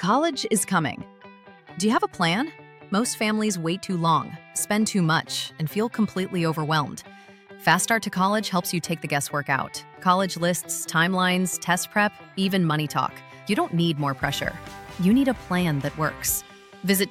College is coming. Do you have a plan? Most families wait too long, spend too much, and feel completely overwhelmed. Fast Start to College helps you take the guesswork out. College lists, timelines, test prep, even money talk. You don't need more pressure. You need a plan that works. Visit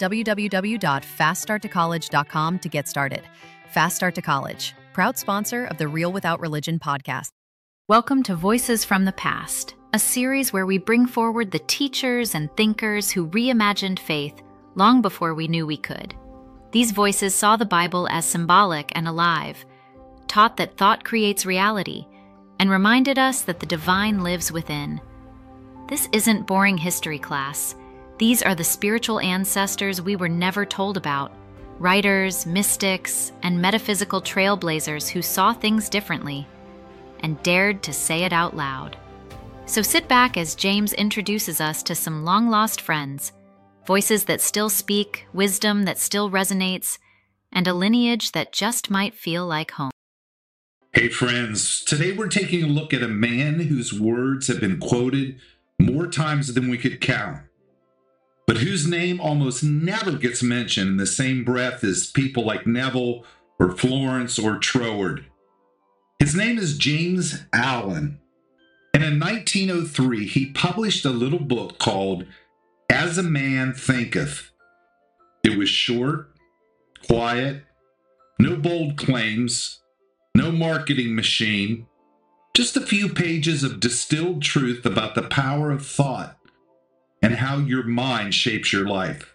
www.faststarttocollege.com to get started. Fast Start to College, proud sponsor of the Real Without Religion podcast. Welcome to Voices from the Past, a series where we bring forward the teachers and thinkers who reimagined faith long before we knew we could. These voices saw the Bible as symbolic and alive, taught that thought creates reality, and reminded us that the divine lives within. This isn't boring history class. These are the spiritual ancestors we were never told about, writers, mystics, and metaphysical trailblazers who saw things differently and dared to say it out loud. So sit back as James introduces us to some long-lost friends, voices that still speak, wisdom that still resonates, and a lineage that just might feel like home. Hey friends, today we're taking a look at a man whose words have been quoted more times than we could count, but whose name almost never gets mentioned in the same breath as people like Neville or Florence or Troward. His name is James Allen, and in 1903 he published a little book called As a Man Thinketh. It was short, quiet, no bold claims, no marketing machine, just a few pages of distilled truth about the power of thought and how your mind shapes your life.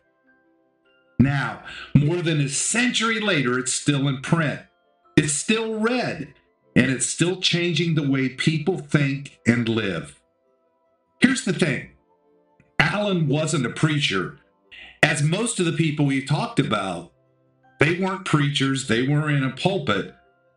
Now, more than a century later, it's still in print. It's still read, and it's still changing the way people think and live. Here's the thing. Allen wasn't a preacher. As most of the people we've talked about, they weren't preachers. They weren't in a pulpit.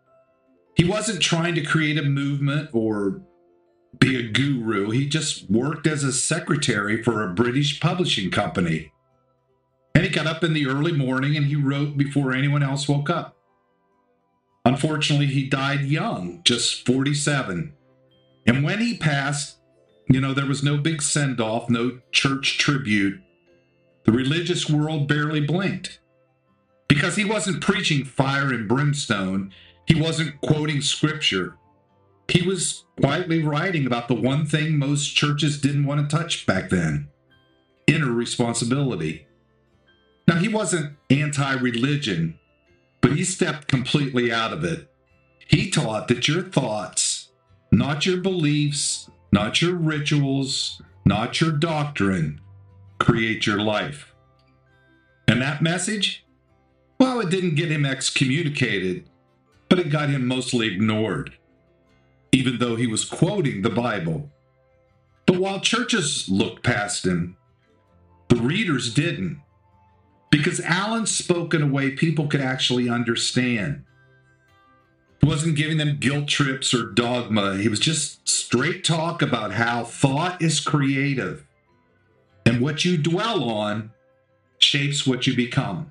He wasn't trying to create a movement or be a guru. He just worked as a secretary for a British publishing company. And he got up in the early morning and he wrote before anyone else woke up. Unfortunately, he died young, just 47. And when he passed, there was no big send-off, no church tribute. The religious world barely blinked. Because he wasn't preaching fire and brimstone. He wasn't quoting scripture. He was quietly writing about the one thing most churches didn't want to touch back then: inner responsibility. Now, he wasn't anti-religion, but he stepped completely out of it. He taught that your thoughts, not your beliefs, not your rituals, not your doctrine, create your life. And that message? Well, it didn't get him excommunicated, but it got him mostly ignored, even though he was quoting the Bible. But while churches looked past him, the readers didn't, because Allen spoke in a way people could actually understand. He wasn't giving them guilt trips or dogma. He was just straight talk about how thought is creative, and what you dwell on shapes what you become.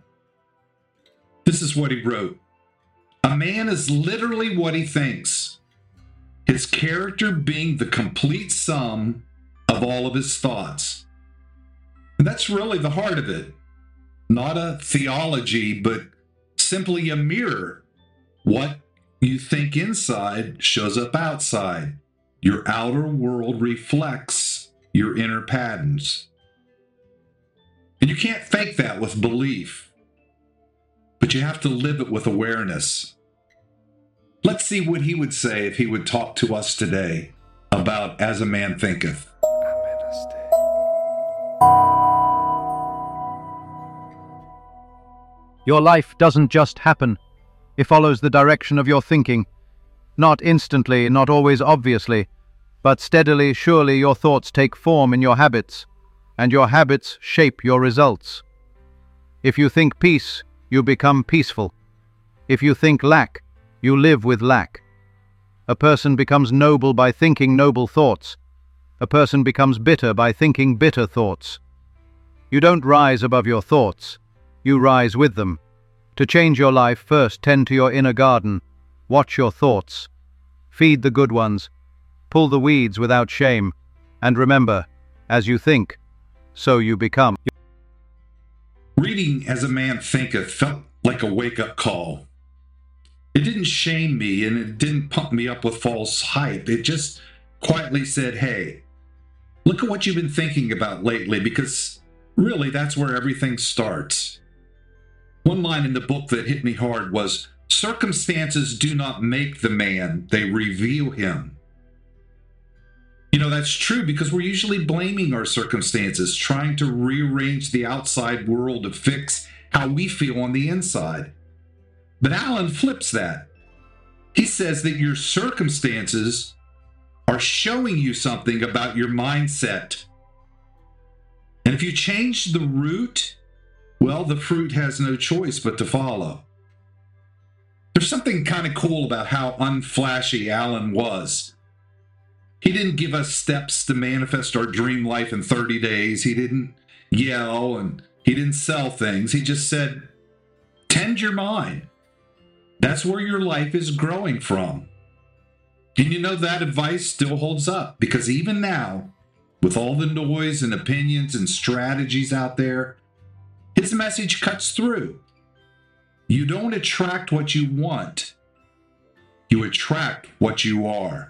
This is what he wrote. A man is literally what he thinks, his character being the complete sum of all of his thoughts. And that's really the heart of it. Not a theology, but simply a mirror. What you think inside shows up outside. Your outer world reflects your inner patterns. And you can't fake that with belief, but you have to live it with awareness. Let's see what he would say if he would talk to us today about As a Man Thinketh. Your life doesn't just happen. It follows the direction of your thinking. Not instantly, not always obviously, but steadily, surely your thoughts take form in your habits, and your habits shape your results. If you think peace, you become peaceful. If you think lack, you live with lack. A person becomes noble by thinking noble thoughts. A person becomes bitter by thinking bitter thoughts. You don't rise above your thoughts. You rise with them. To change your life, first tend to your inner garden. Watch your thoughts. Feed the good ones. Pull the weeds without shame. And remember, as you think, so you become. Reading As a Man Thinketh felt like a wake-up call. It didn't shame me and it didn't pump me up with false hype. It just quietly said, hey, look at what you've been thinking about lately, because really that's where everything starts. One line in the book that hit me hard was, circumstances do not make the man, they reveal him. You know, that's true because we're usually blaming our circumstances, trying to rearrange the outside world to fix how we feel on the inside. But Alan flips that. He says that your circumstances are showing you something about your mindset. And if you change the root, well, the fruit has no choice but to follow. There's something kind of cool about how unflashy Alan was. He didn't give us steps to manifest our dream life in 30 days. He didn't yell and he didn't sell things. He just said, tend your mind. That's where your life is growing from. And you know, that advice still holds up because even now, with all the noise and opinions and strategies out there, his message cuts through. You don't attract what you want. You attract what you are.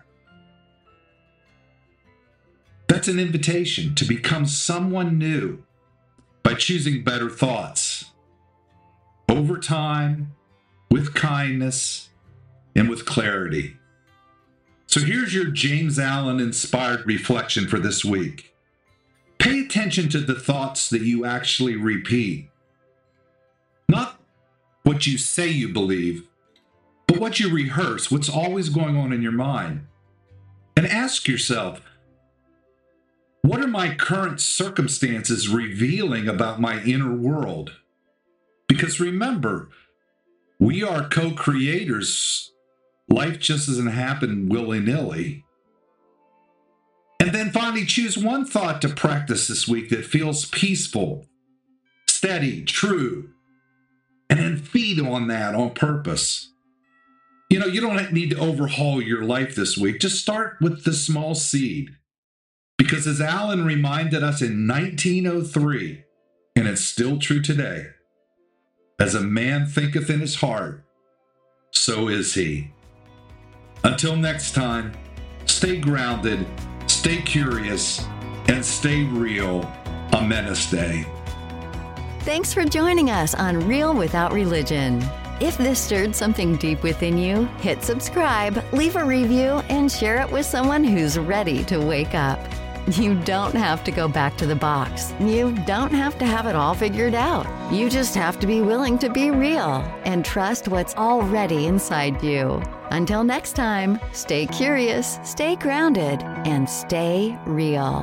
That's an invitation to become someone new by choosing better thoughts. Over time, with kindness, and with clarity. So here's your James Allen inspired reflection for this week. Pay attention to the thoughts that you actually repeat. Not what you say you believe, but what you rehearse, what's always going on in your mind. And ask yourself, what are my current circumstances revealing about my inner world? Because remember, we are co-creators. Life just doesn't happen willy-nilly. And then finally, choose one thought to practice this week that feels peaceful, steady, true, and then feed on that on purpose. You know, you don't need to overhaul your life this week. Just start with the small seed. Because as Alan reminded us in 1903, and it's still true today, as a man thinketh in his heart, so is he. Until next time, stay grounded, stay curious, and stay real. Amen. Day. Thanks for joining us on Real Without Religion. If this stirred something deep within you, hit subscribe, leave a review, and share it with someone who's ready to wake up. You don't have to go back to the box. You don't have to have it all figured out. You just have to be willing to be real and trust what's already inside you. Until next time, stay curious, stay grounded, and stay real.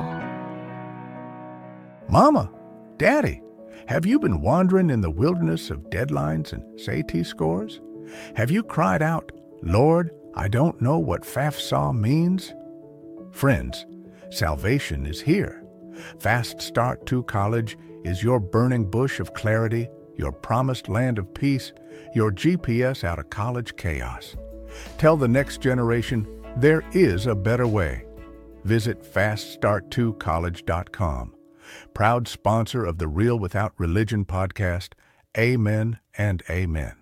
Mama, Daddy, have you been wandering in the wilderness of deadlines and SAT scores? Have you cried out, Lord, I don't know what FAFSA means? Friends, salvation is here. Fast Start to College is your burning bush of clarity, your promised land of peace, your GPS out of college chaos. Tell the next generation there is a better way. Visit FastStart2College.com. Proud sponsor of the Real Without Religion podcast. Amen and amen.